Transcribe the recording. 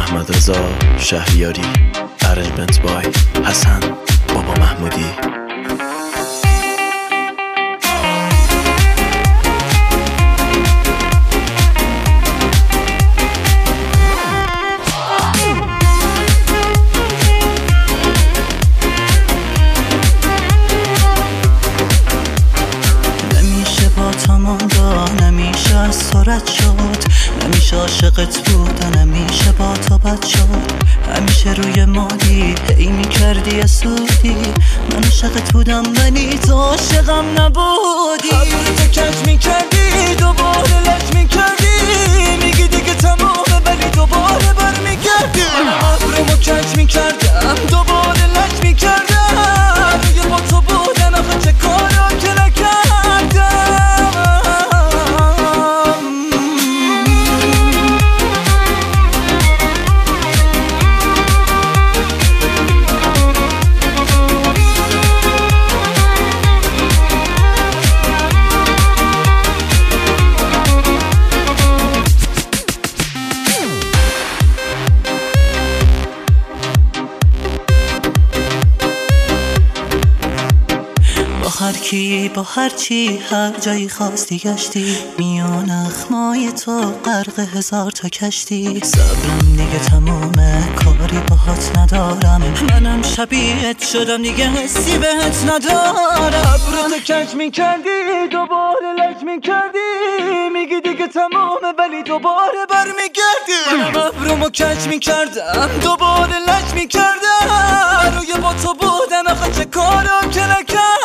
محمد رضا شهریاری، ارنجمنت بای حسن بابا محمودی. نمیشه از سرعت شد، نمیشه عاشقت بود، نمیشه با تو بد شد. همیشه روی مادی هی میکردی اسودی، من عاشقت بودم ولی تو عاشقم نبودی. ابرو تو کج میکردی دوباره لج میکردی، میگی دیگه تمامه ولی دوباره برمیگردی. ابرومو کج میکردم دوباره لج میکردم، روی با تو بودن آخه چه کارا که نکردم. با هر چی هر جایی خواستی گشتی، میان اخمای تو غرق هزار تا کشتی. صبرم دیگه تمومه، کاری باهات ندارم، منم شبیهت شدم دیگه حسی بهت ندارم. ابرو تو کج میکردی دوباره لج میکردی، میگی دیگه تمومه ولی دوباره برمیگردی. ابرومو کج میکردم دوباره لج میکردم، روی با تو بودن آخه چه کارا که نکردم.